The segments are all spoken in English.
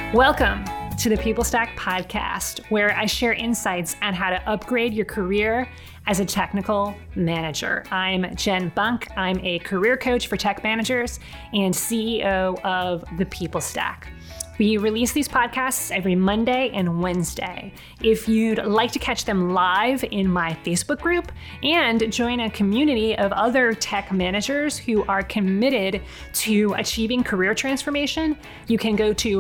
Welcome to the People Stack podcast, where I share insights on how to upgrade your career as a technical manager. I'm Jen Bunk. I'm a career coach for tech managers and CEO of the People Stack. We release these podcasts every Monday and Wednesday. If you'd like to catch them live in my Facebook group and join a community of other tech managers who are committed to achieving career transformation, you can go to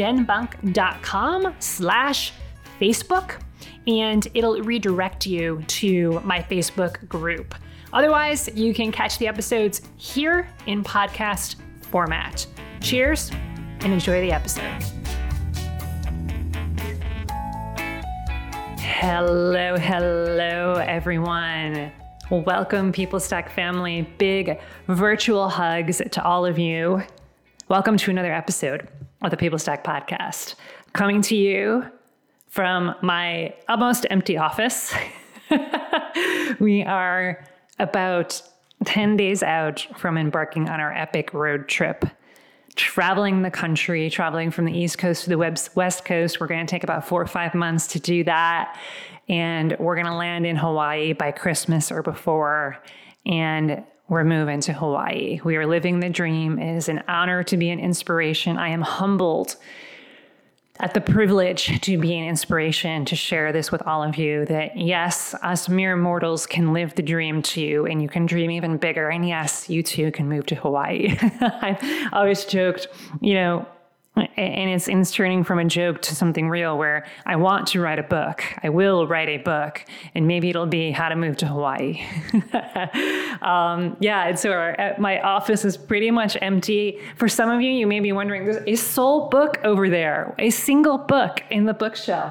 jenbunk.com/Facebook and it'll redirect you to my Facebook group. Otherwise, you can catch the episodes here in podcast format. Cheers and enjoy the episode. Hello, everyone. Welcome, People Stack family. Big virtual hugs to all of you. Welcome to another episode of the People Stack podcast. Coming to you from my almost empty office. We are about 10 days out from embarking on our epic road trip. Traveling the country, traveling from the East Coast to the West Coast. We're going to take about 4 or 5 months to do that. And we're going to land in Hawaii by Christmas or before. And we're moving to Hawaii. We are living the dream. It is an honor to be an inspiration. I am humbled at the privilege to be an inspiration, to share this with all of you, that yes, us mere mortals can live the dream too, and you can dream even bigger. And yes, you too can move to Hawaii. I've always joked, and it's turning from a joke to something real, where I want to write a book. I will write a book, and maybe it'll be how to move to Hawaii. And so my office is pretty much empty. For some of you, you may be wondering, there's a sole book over there, a single book in the bookshelf.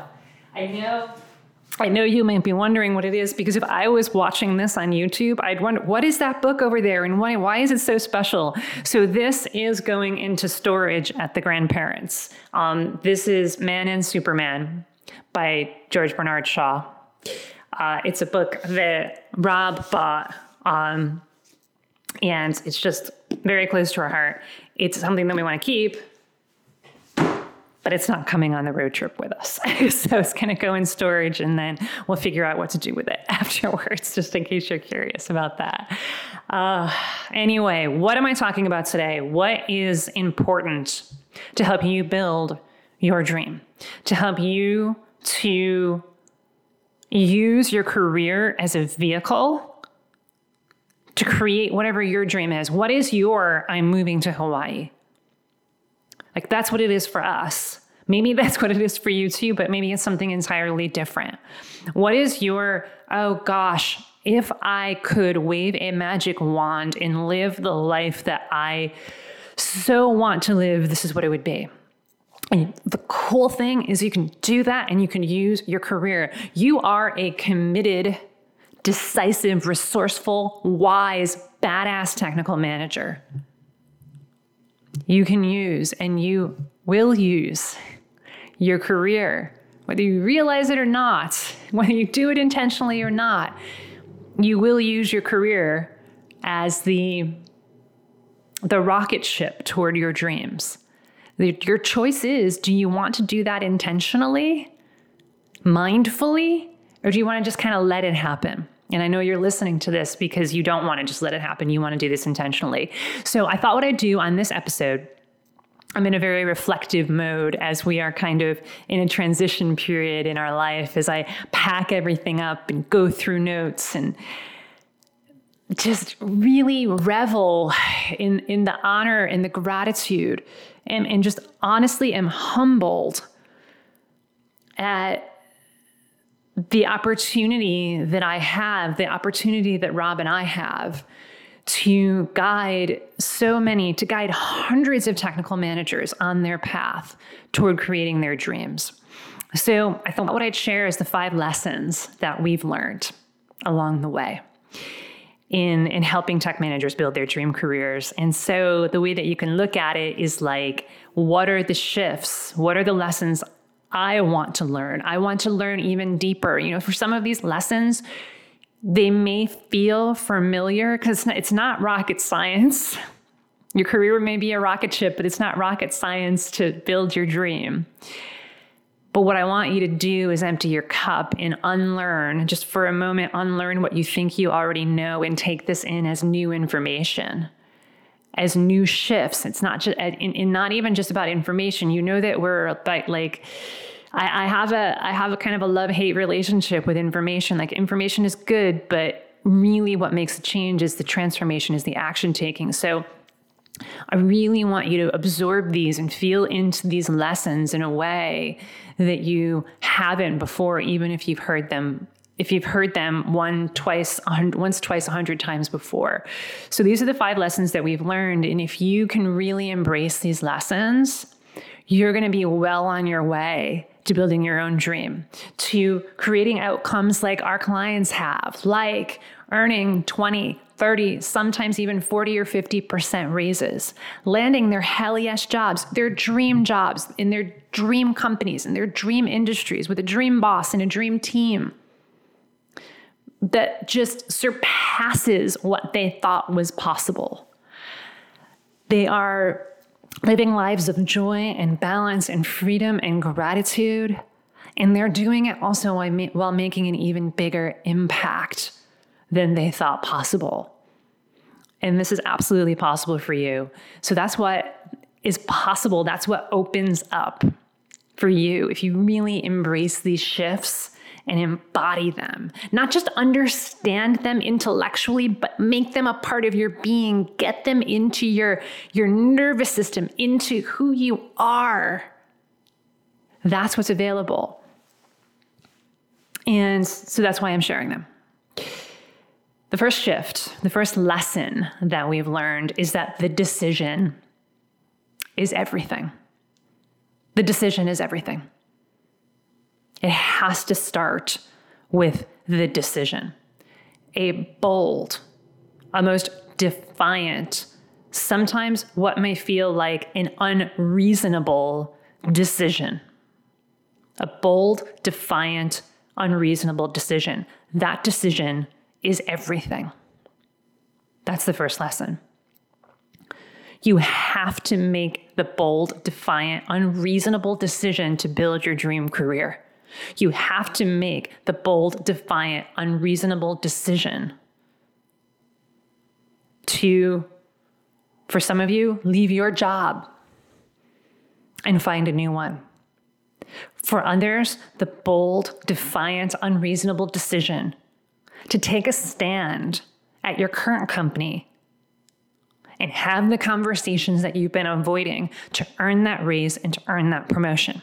I know you might be wondering what it is, because if I was watching this on YouTube, I'd wonder, what is that book over there and why is it so special? So this is going into storage at the grandparents. This is Man and Superman by George Bernard Shaw. It's a book that Rob bought, and it's just very close to our heart. It's something that we want to keep, but it's not coming on the road trip with us. So it's going to go in storage, and then we'll figure out what to do with it afterwards, just in case you're curious about that. Anyway, what am I talking about today? What is important to help you build your dream, to help you to use your career as a vehicle to create whatever your dream is? What is your I'm moving to Hawaii? Like, that's what it is for us. Maybe that's what it is for you too, but maybe it's something entirely different. What is your, oh gosh, if I could wave a magic wand and live the life that I so want to live, this is what it would be. And the cool thing is you can do that, and you can use your career. You are a committed, decisive, resourceful, wise, badass technical manager. You can use, and you will use, your career, whether you realize it or not, whether you do it intentionally or not. You will use your career as the rocket ship toward your dreams. Your choice is, do you want to do that intentionally, mindfully, or do you want to just kind of let it happen? And I know you're listening to this because you don't want to just let it happen. You want to do this intentionally. So I thought what I'd do on this episode, I'm in a very reflective mode as we are kind of in a transition period in our life, as I pack everything up and go through notes and just really revel in the honor and the gratitude, and just honestly am humbled at the opportunity that I have, the opportunity that Rob and I have to guide hundreds of technical managers on their path toward creating their dreams. So I thought what I'd share is the 5 lessons that we've learned along the way in helping tech managers build their dream careers. And so the way that you can look at it is like, what are the shifts? What are the lessons I want to learn? I want to learn even deeper. For some of these lessons, they may feel familiar because it's not rocket science. Your career may be a rocket ship, but it's not rocket science to build your dream. But what I want you to do is empty your cup and unlearn, just for a moment, unlearn what you think you already know and take this in as new information, as new shifts. It's not just, not even just about information. You know that we're about I have a kind of a love-hate relationship with information. Like, information is good, but really what makes a change is the transformation, is the action taking. So I really want you to absorb these and feel into these lessons in a way that you haven't before, even if you've heard them. If you've heard them once, twice, 100 times before. So these are the 5 lessons that we've learned. And if you can really embrace these lessons, you're going to be well on your way to building your own dream, to creating outcomes like our clients have, like earning 20, 30, sometimes even 40 or 50% raises, landing their hell yes jobs, their dream jobs in their dream companies, in their dream industries, with a dream boss and a dream team that just surpasses what they thought was possible. They are living lives of joy and balance and freedom and gratitude. And they're doing it also while making an even bigger impact than they thought possible. And this is absolutely possible for you. So that's what is possible. That's what opens up for you if you really embrace these shifts and embody them. Not just understand them intellectually, but make them a part of your being. Get them into your nervous system, into who you are. That's what's available. And so that's why I'm sharing them. The first shift, the first lesson that we've learned is that the decision is everything. The decision is everything. It has to start with the decision. A bold, a most defiant, sometimes what may feel like an unreasonable decision. A bold, defiant, unreasonable decision. That decision is everything. That's the first lesson. You have to make the bold, defiant, unreasonable decision to build your dream career. You have to make the bold, defiant, unreasonable decision to, for some of you, leave your job and find a new one. For others, the bold, defiant, unreasonable decision to take a stand at your current company and have the conversations that you've been avoiding to earn that raise and to earn that promotion.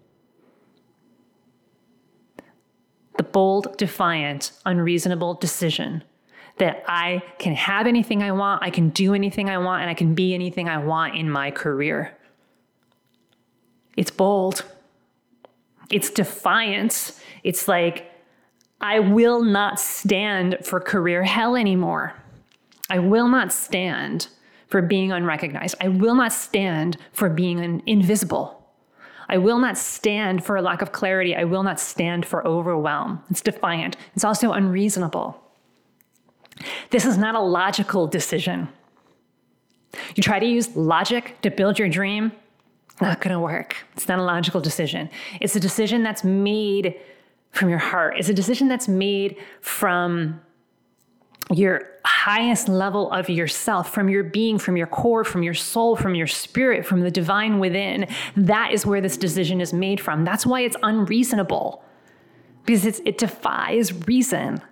The bold, defiant, unreasonable decision that I can have anything I want, I can do anything I want, and I can be anything I want in my career. It's bold. It's defiance. It's like, I will not stand for career hell anymore. I will not stand for being unrecognized. I will not stand for being invisible. I will not stand for a lack of clarity. I will not stand for overwhelm. It's defiant. It's also unreasonable. This is not a logical decision. You try to use logic to build your dream, not going to work. It's not a logical decision. It's a decision that's made from your heart. It's a decision that's made from your highest level of yourself, from your being, from your core, from your soul, from your spirit, from the divine within. That is where this decision is made from. That's why it's unreasonable, because it defies reason.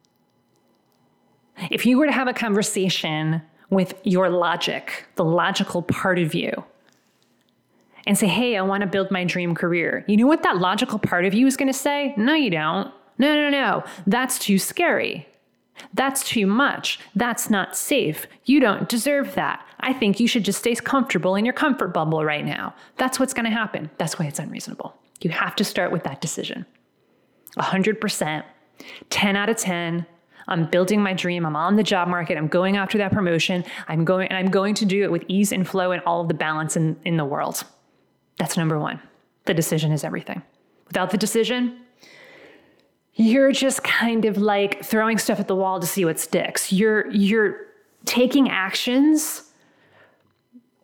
If you were to have a conversation with your logic, the logical part of you, and say, hey, I want to build my dream career, you know what that logical part of you is going to say? No, you don't. No. That's too scary. That's too much. That's not safe. You don't deserve that. I think you should just stay comfortable in your comfort bubble right now. That's what's going to happen. That's why it's unreasonable. You have to start with that decision. 100%, 10 out of 10. I'm building my dream. I'm on the job market. I'm going after that promotion. I'm going to do it with ease and flow and all of the balance in the world. That's number one. The decision is everything. Without the decision, you're just kind of like throwing stuff at the wall to see what sticks. You're taking actions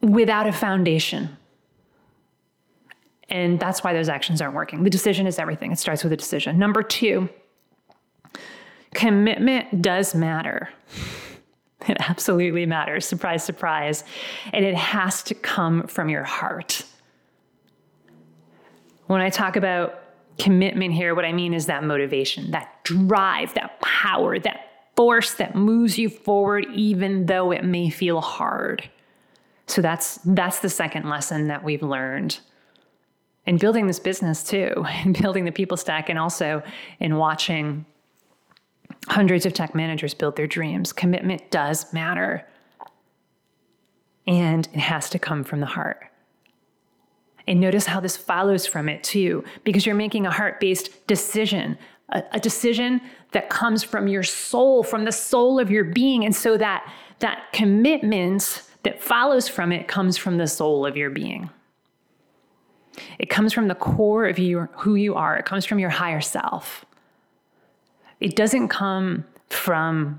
without a foundation. And that's why those actions aren't working. The decision is everything. It starts with a decision. Number 2, commitment does matter. It absolutely matters. Surprise, surprise. And it has to come from your heart. When I talk about commitment here, what I mean is that motivation, that drive, that power, that force that moves you forward, even though it may feel hard. So that's the second lesson that we've learned in building this business too, in building the people stack, and also in watching hundreds of tech managers build their dreams. Commitment does matter. And it has to come from the heart. And notice how this follows from it too, because you're making a heart-based decision, a decision that comes from your soul, from the soul of your being. And so that commitment that follows from it comes from the soul of your being. It comes from the core of you, who you are. It comes from your higher self. It doesn't come from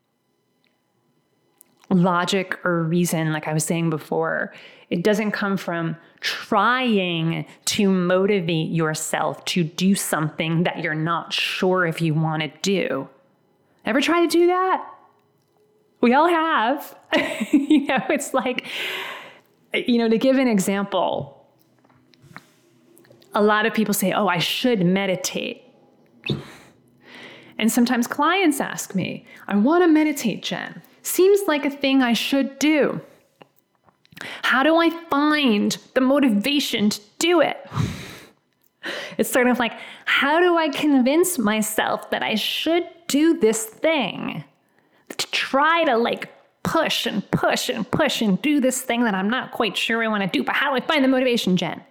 logic or reason, like I was saying before. It doesn't come from trying to motivate yourself to do something that you're not sure if you want to do. Ever try to do that? We all have. It's like, to give an example, a lot of people say, oh, I should meditate. And sometimes clients ask me, I want to meditate, Jen. Seems like a thing I should do. How do I find the motivation to do it? It's sort of like, how do I convince myself that I should do this thing? To try to push and push and push and do this thing that I'm not quite sure I want to do. But how do I find the motivation, Jen?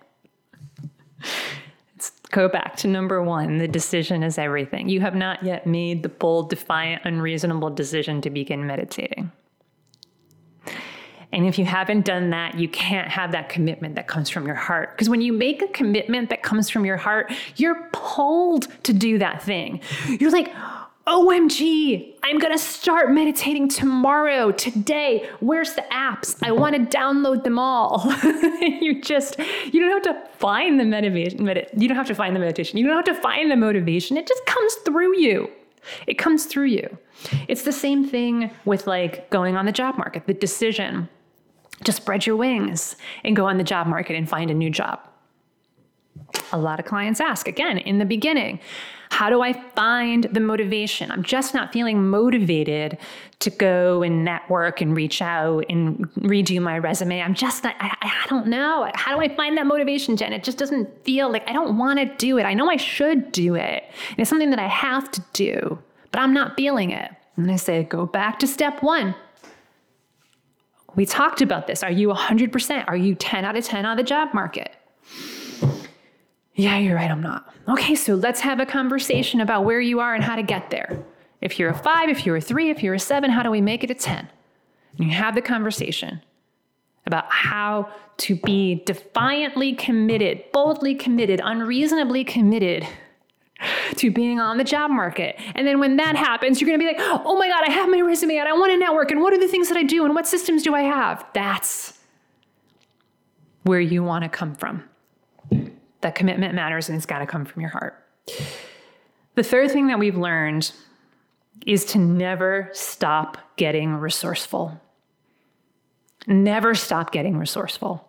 Let's go back to number 1. The decision is everything. You have not yet made the bold, defiant, unreasonable decision to begin meditating. And if you haven't done that, you can't have that commitment that comes from your heart. Because when you make a commitment that comes from your heart, you're pulled to do that thing. You're like, OMG, I'm going to start meditating tomorrow, today. Where's the apps? I want to download them all. You don't have to find the meditation. You don't have to find the meditation. You don't have to find the motivation. It just comes through you. It comes through you. It's the same thing with going on the job market, the decision to spread your wings and go on the job market and find a new job. A lot of clients ask, again, in the beginning, how do I find the motivation? I'm just not feeling motivated to go and network and reach out and redo my resume. I'm just not, I don't know. How do I find that motivation, Jen? It just doesn't feel like I don't want to do it. I know I should do it. And it's something that I have to do, but I'm not feeling it. And I say, go back to step 1. We talked about this. Are you 100%? Are you 10 out of 10 on the job market? Yeah, you're right, I'm not. Okay, so let's have a conversation about where you are and how to get there. If you're a 5, if you're a 3, if you're a 7, how do we make it a 10? And you have the conversation about how to be defiantly committed, boldly committed, unreasonably committed to being on the job market. And then when that happens, you're going to be like, oh my God, I have my resume and I want to network. And what are the things that I do? And what systems do I have? That's where you want to come from. That commitment matters, and it's got to come from your heart. The third thing that we've learned is to never stop getting resourceful. Never stop getting resourceful.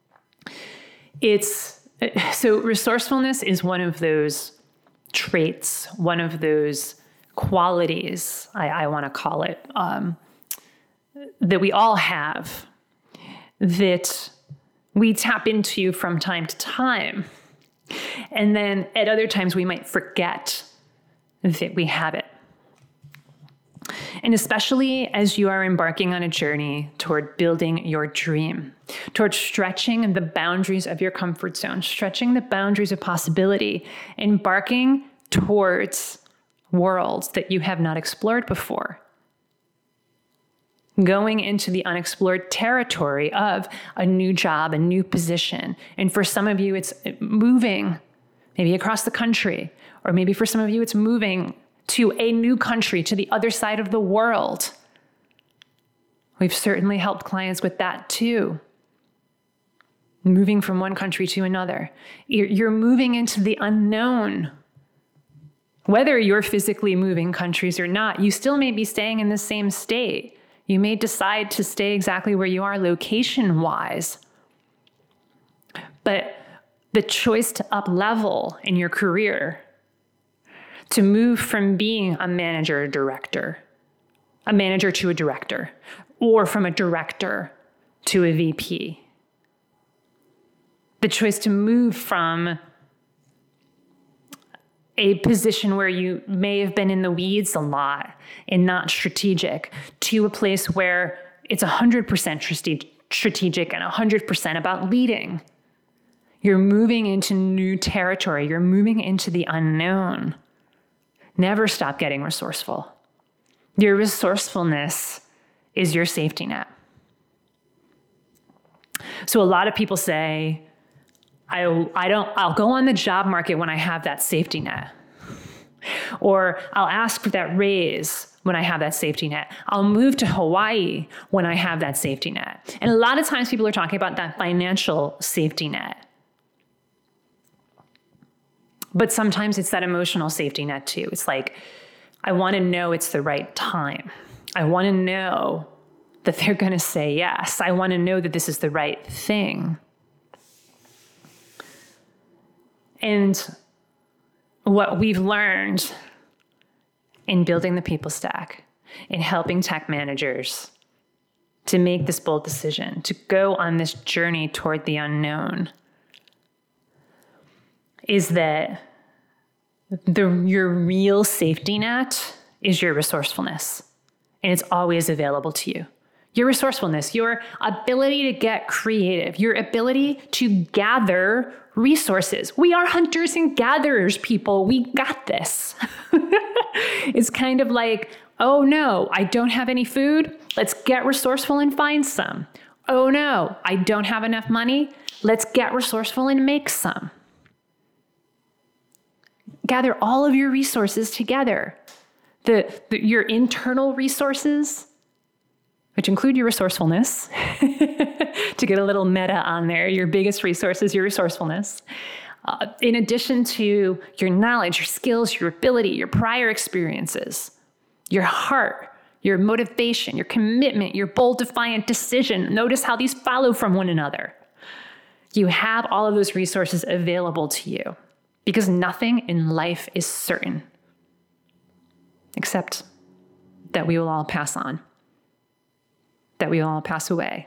So resourcefulness is one of those traits, one of those qualities, I want to call it, that we all have, that we tap into from time to time. And then at other times we might forget that we have it. And especially as you are embarking on a journey toward building your dream, toward stretching the boundaries of your comfort zone, stretching the boundaries of possibility, embarking towards worlds that you have not explored before. Going into the unexplored territory of a new job, a new position. And for some of you, it's moving maybe across the country, or maybe for some of you, it's moving to a new country, to the other side of the world. We've certainly helped clients with that too. moving from one country to another. You're moving into the unknown. Whether you're physically moving countries or not, you still may be staying in the same state. You may decide to stay exactly where you are location-wise. But the choice to up-level in your career, to move from being a manager to a director, or from a director to a VP. The choice to move from a position where you may have been in the weeds a lot and not strategic to a place where it's 100% strategic and 100% about leading. You're moving into new territory. You're moving into the unknown. Never stop getting resourceful. Your resourcefulness is your safety net. So a lot of people say, I'll go on the job market when I have that safety net. Or I'll ask for that raise when I have that safety net. I'll move to Hawaii when I have that safety net. And a lot of times people are talking about that financial safety net. But sometimes it's that emotional safety net too. It's like, I want to know it's the right time. I want to know that they're going to say yes. I want to know that this is the right thing. And what we've learned in building the people stack, in helping tech managers to make this bold decision, to go on this journey toward the unknown, is that your real safety net is your resourcefulness, and it's always available to you. Your resourcefulness, your ability to get creative, your ability to gather resources. We are hunters and gatherers, people. We got this. It's kind of like, oh no, I don't have any food. Let's get resourceful and find some. Oh no, I don't have enough money. Let's get resourceful and make some. Gather all of your resources together. Your internal resources, which include your resourcefulness, to get a little meta on there, your biggest resource is your resourcefulness. In addition to your knowledge, your skills, your ability, your prior experiences, your heart, your motivation, your commitment, your bold, defiant decision. Notice how these follow from one another. You have all of those resources available to you because nothing in life is certain, except that we will all pass on, that we will all pass away.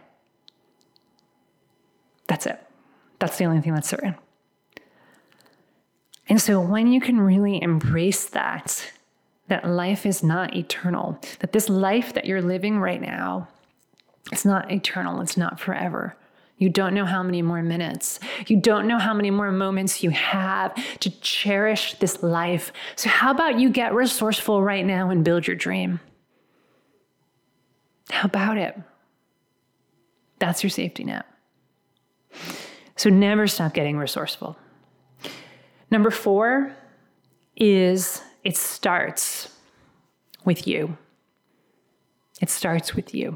That's it. That's the only thing that's certain. And so when you can really embrace that life is not eternal, that this life that you're living right now, it's not eternal, it's not forever. You don't know how many more minutes. You don't know how many more moments you have to cherish this life. So how about you get resourceful right now and build your dream? How about it? That's your safety net. So never stop getting resourceful. Number 4 is it starts with you. It starts with you.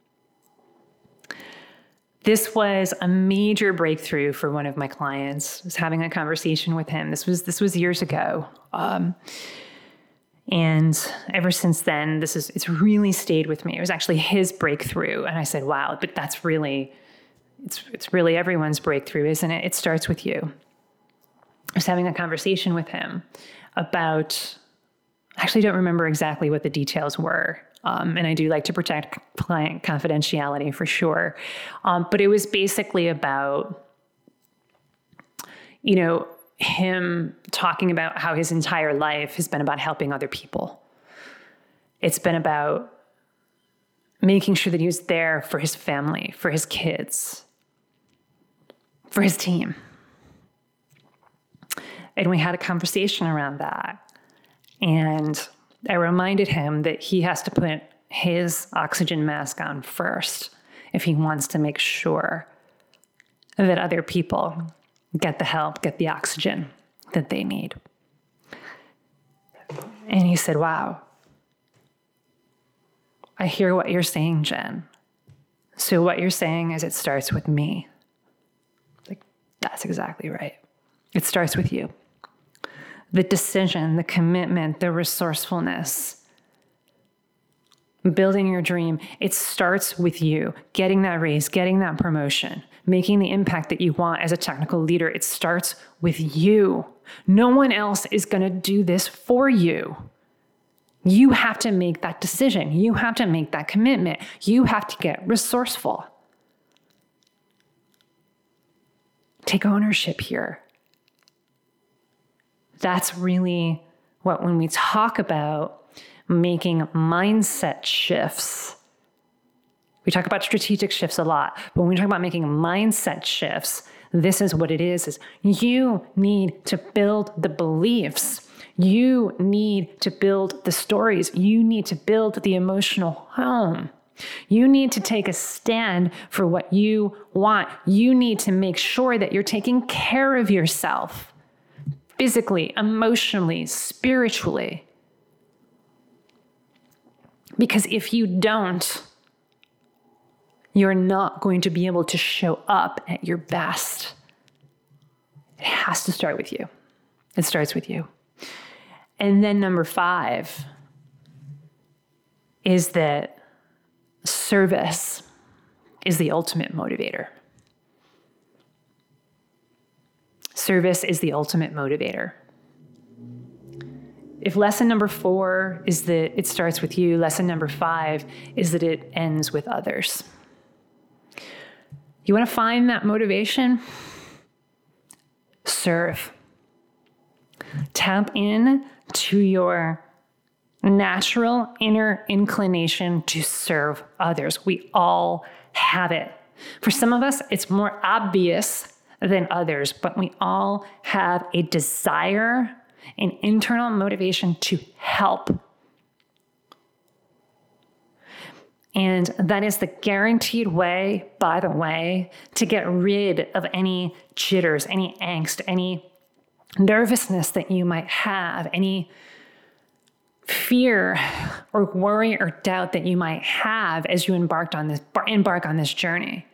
This was a major breakthrough for one of my clients. I was having a conversation with him. This was years ago. And ever since then, it's really stayed with me. It was actually his breakthrough. And I said, wow, but it's really everyone's breakthrough, isn't it? It starts with you. I was having a conversation with him about, I actually don't remember exactly what the details were. And I do like to protect client confidentiality for sure. But it was basically about, him talking about how his entire life has been about helping other people. It's been about making sure that he was there for his family, for his kids, for his team. And we had a conversation around that. And I reminded him that he has to put his oxygen mask on first if he wants to make sure that other people get the help, get the oxygen that they need. And he said, wow, I hear what you're saying, Jen. So what you're saying is it starts with me. That's exactly right. It starts with you. The decision, the commitment, the resourcefulness, building your dream, it starts with you. Getting that raise, getting that promotion, making the impact that you want as a technical leader, it starts with you. No one else is going to do this for you. You have to make that decision. You have to make that commitment. You have to get resourceful. Take ownership here. That's really what, when we talk about making mindset shifts, we talk about strategic shifts a lot, but when we talk about making mindset shifts, this is what it is you need to build the beliefs. You need to build the stories. You need to build the emotional home. You need to take a stand for what you want. You need to make sure that you're taking care of yourself physically, emotionally, spiritually. Because if you don't, you're not going to be able to show up at your best. It has to start with you. It starts with you. And then number 5 is that service is the ultimate motivator. Service is the ultimate motivator. If lesson number 4 is that it starts with you, lesson number 5 is that it ends with others. You want to find that motivation? Serve. Tap in to your natural inner inclination to serve others. We all have it. For some of us, it's more obvious than others, but we all have a desire, an internal motivation to help. And that is the guaranteed way, by the way, to get rid of any jitters, any angst, any nervousness that you might have, any fear or worry or doubt that you might have as you embark on this journey.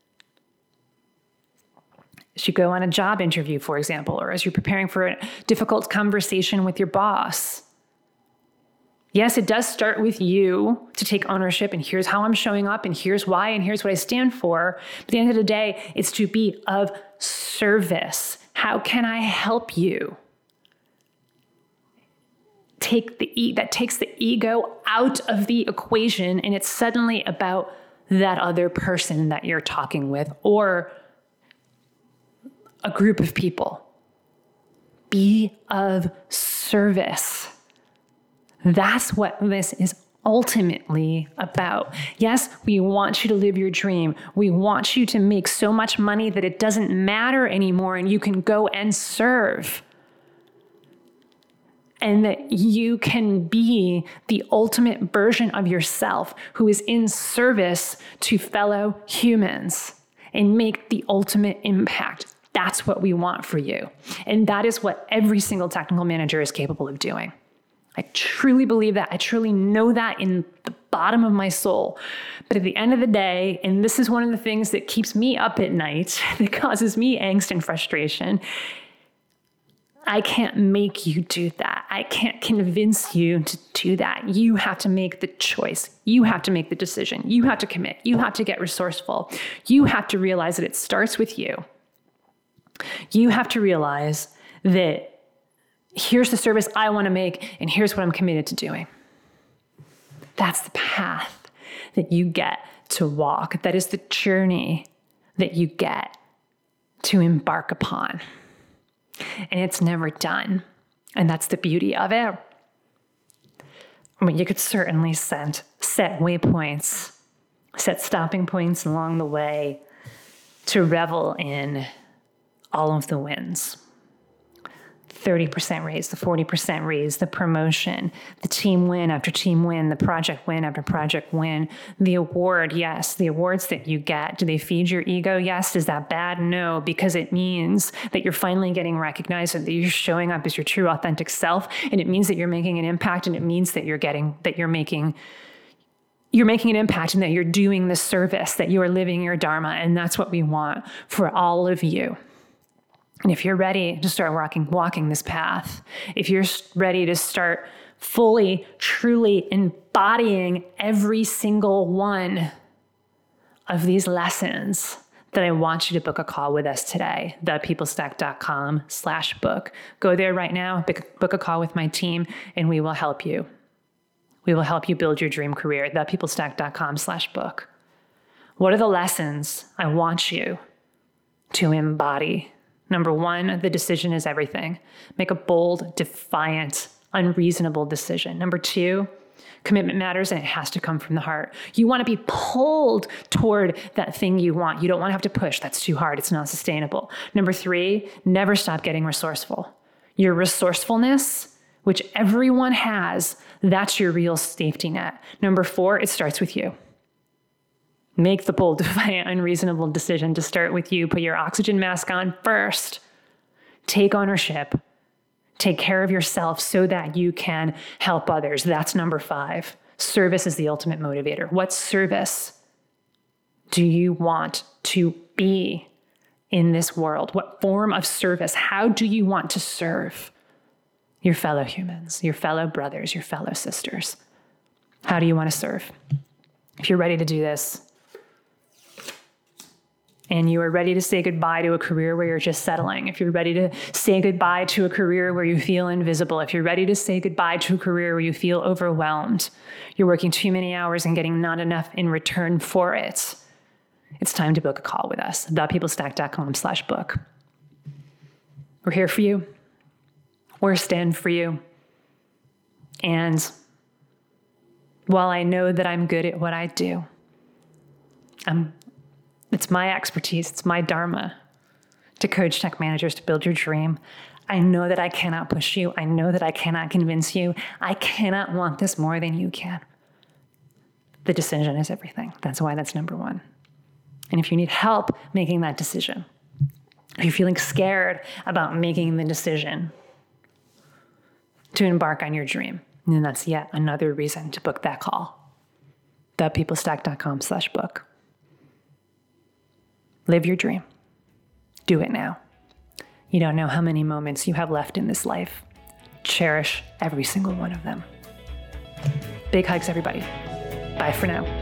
As you go on a job interview, for example, or as you're preparing for a difficult conversation with your boss. Yes, it does start with you to take ownership, and here's how I'm showing up, and here's why, and here's what I stand for. But at the end of the day, it's to be of service. How can I help you? That takes the ego out of the equation, and it's suddenly about that other person that you're talking with or a group of people. Be of service. That's what this is ultimately about. Yes, we want you to live your dream. We want you to make so much money that it doesn't matter anymore and you can go and serve. And that you can be the ultimate version of yourself who is in service to fellow humans and make the ultimate impact. That's what we want for you. And that is what every single technical manager is capable of doing. I truly believe that. I truly know that in the bottom of my soul. But at the end of the day, and this is one of the things that keeps me up at night, that causes me angst and frustration, I can't make you do that. I can't convince you to do that. You have to make the choice. You have to make the decision. You have to commit. You have to get resourceful. You have to realize that it starts with you. You have to realize that here's the service I want to make, and here's what I'm committed to doing. That's the path that you get to walk. That is the journey that you get to embark upon. And it's never done. And that's the beauty of it. I mean, you could certainly set waypoints, set stopping points along the way to revel in all of the wins. 30% raise, the 40% raise, the promotion, the team win after team win, the project win after project win, the award, yes, the awards that you get. Do they feed your ego? Yes. Is that bad? No, because it means that you're finally getting recognized and that you're showing up as your true authentic self. And it means that you're making an impact, and it means that you're making an impact, and that you're doing the service, that you are living your dharma. And that's what we want for all of you. And if you're ready to start walking this path, if you're ready to start fully, truly embodying every single one of these lessons, then I want you to book a call with us today, thepeoplestack.com/book. Go there right now, book a call with my team, and we will help you. We will help you build your dream career, thepeoplestack.com/book. What are the lessons I want you to embody? Number one, the decision is everything. Make a bold, defiant, unreasonable decision. Number two, commitment matters and it has to come from the heart. You want to be pulled toward that thing you want. You don't want to have to push. That's too hard. It's not sustainable. Number three, never stop getting resourceful. Your resourcefulness, which everyone has, that's your real safety net. Number four, it starts with you. Make the bold, defiant, unreasonable decision to start with you. Put your oxygen mask on first. Take ownership. Take care of yourself so that you can help others. That's number five. Service is the ultimate motivator. What service do you want to be in this world? What form of service? How do you want to serve your fellow humans, your fellow brothers, your fellow sisters? How do you want to serve? If you're ready to do this, and you are ready to say goodbye to a career where you're just settling, if you're ready to say goodbye to a career where you feel invisible, if you're ready to say goodbye to a career where you feel overwhelmed, you're working too many hours and getting not enough in return for it, it's time to book a call with us, thepeoplestack.com/book. We're here for you. We're stand for you. And while I know that I'm good at what I do, it's my expertise, it's my dharma to coach tech managers to build your dream. I know that I cannot push you. I know that I cannot convince you. I cannot want this more than you can. The decision is everything. That's why that's number one. And if you need help making that decision, if you're feeling scared about making the decision to embark on your dream, then that's yet another reason to book that call. thepeoplestack.com/book. Live your dream. Do it now. You don't know how many moments you have left in this life. Cherish every single one of them. Big hugs, everybody. Bye for now.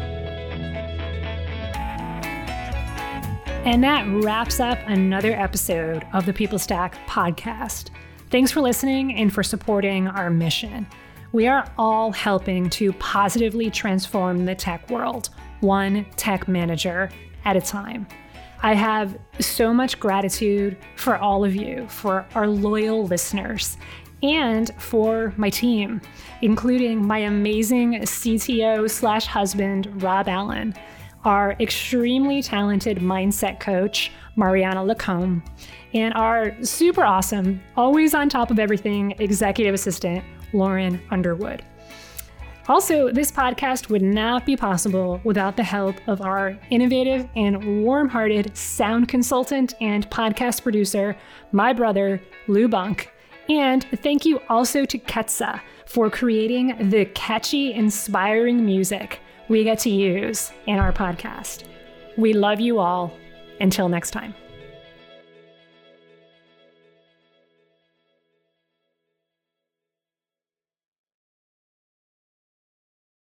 And that wraps up another episode of the People Stack podcast. Thanks for listening and for supporting our mission. We are all helping to positively transform the tech world, one tech manager at a time. I have so much gratitude for all of you, for our loyal listeners, and for my team, including my amazing CTO/husband, Rob Allen, our extremely talented mindset coach, Mariana Lacombe, and our super awesome, always on top of everything, executive assistant, Lauren Underwood. Also, this podcast would not be possible without the help of our innovative and warm-hearted sound consultant and podcast producer, my brother, Lou Bunk. And thank you also to Ketsa for creating the catchy, inspiring music we get to use in our podcast. We love you all. Until next time.